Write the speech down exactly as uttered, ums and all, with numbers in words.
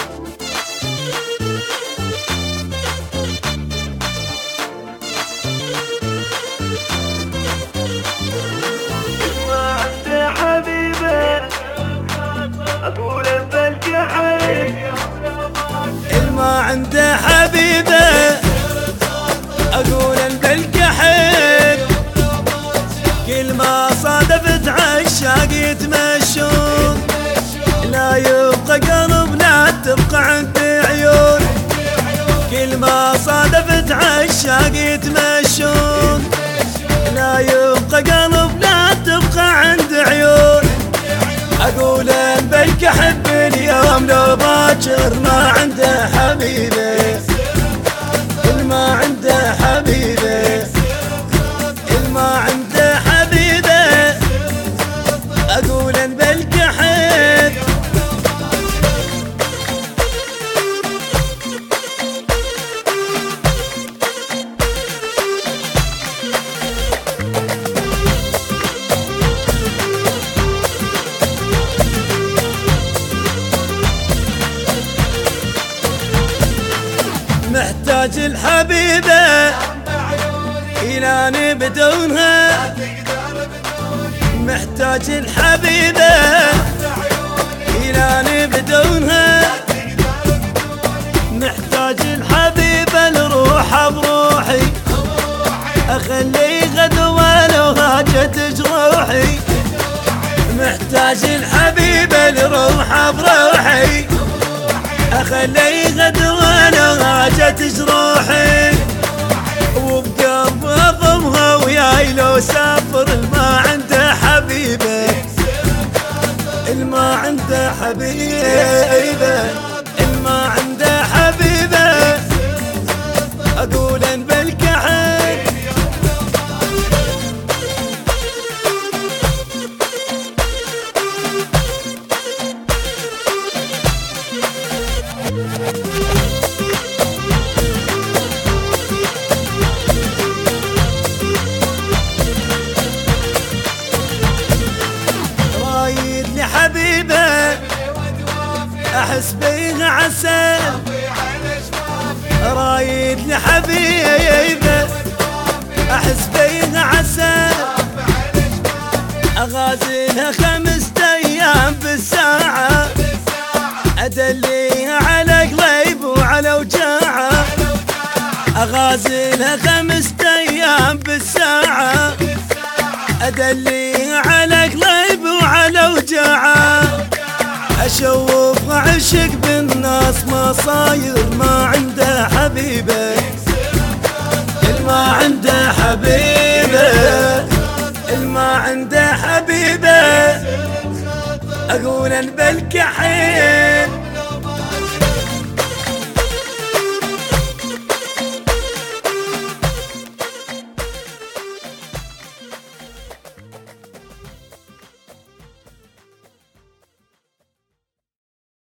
الما عنده حبيبه اقول بالكحل، كل ما صادفت عشاق يتمشون، لا يبقى قلب لا تبقى عندي عيون، كل ما صادفت عشاق يتمشون، لا يبقى قلب لا تبقى عندي عيون. اقول بيك احب اليوم لو باكر ما عنده حبيبه، الما عنده حبيبه، الما عنده حبيبه اقول بيك احب. محتاج الحبيبة إلاني بدونها، محتاج الحبيبة إلاني بدونها، محتاج الحبيبة لروحها بروحي، أخلي غدوة لو هاجت جروحي، محتاج الحبيبة لروحها بروحي، أخلي غدوة لو هاجت جروحي، وبقلب أضمها وياي لو سافر. الما عنده حبيبه، الما عنده حبيبه، الما عنده حبيبه أقول بالكحل. رايد لي حبيبه احس بيها عسل، رايد لي حبيبه احس بيها عسل، اغازلها خمسة ايام بالساعه، ادليها على قليب وعلى وجاعه، اغازلها خمسة ايام بالساعه، ادليها على قليب وعلى وجاعه، اشوف عشق بالناس ما صاير ما عنده حبيبه، الما عنده حبيبه، الما عنده حبيبه اقول بالكحل.